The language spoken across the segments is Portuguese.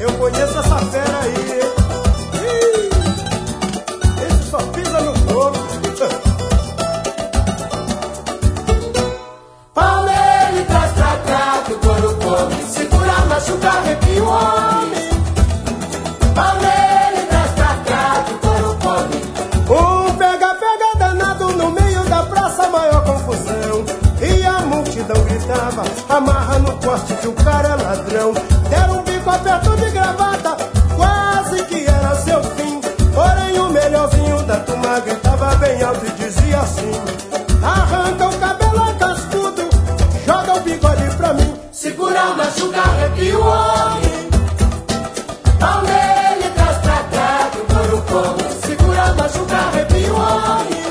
Eu conheço essa fera aí. Esse só pisa no couro. Pau nele, traz pra cá, que o couro come. Segura, machuca, arrepia o homem. Pau nele, traz pra cá, que o couro come. Um pega-pega danado no meio da praça, maior confusão. E a multidão gritava, amarra no poste que o cara é ladrão. Deram um bico aperto de gravata, quase que era seu fim. Porém o melhorzinho da turma gritava bem alto e dizia assim: arranca o cabelo cascudo, joga o bigode pra mim. Segura, machuca, arrepia o homem. Pau nele, traz pra cá, que o couro come. Segura, machuca, arrepia o homem.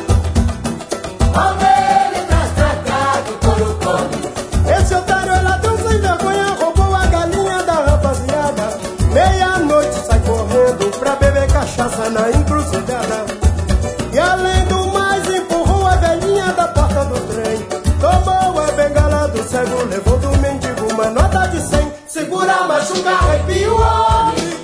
Pau nele, traz pra cá, que o couro come. Esse otário é ladrão sem vergonha, roubou a galinha da rapaziada. Meia-noite sai correndo pra beber cachaça na encruzilhada. E além do mais empurrou a velhinha da porta do trem. Tomou a bengala do cego, levou do mendigo uma nota de 100. Segura, machuca, arrepia o homem.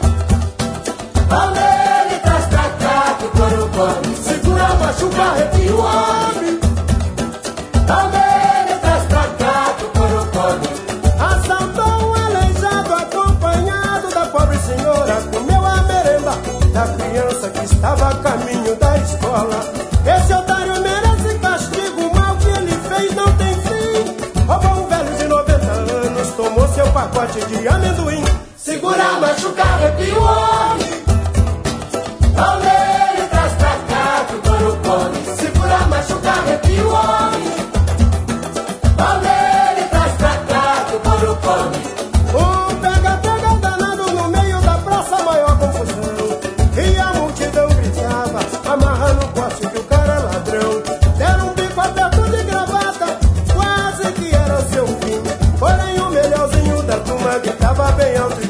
Pau nele, traz pra cá, que o couro come. Segura, machuca, arrepia o homem. Pau nele, traz pra cá, que o couro come. Assaltou um aleijado acompanhado da pobre senhora. Comeu a merenda da criança que estava a caminho da escola. Esse otário merece castigo, o mal que ele fez não tem fim. Roubou um velho de 90 anos, tomou seu pacote de amendoim. Segura, machuca, arrepia o homem. Pau nele, traz pra cá, que o couro come. Segura, machuca, arrepia o homem. Pau nele, traz pra cá, que o couro come. Um pega-pega danado no meio da praça, maior confusão. E a multidão gritava, amarra no poste que o cara é ladrão. Deram um bico aperto de gravata, quase que era seu fim. Porém o melhorzinho da turma gritava bem alto.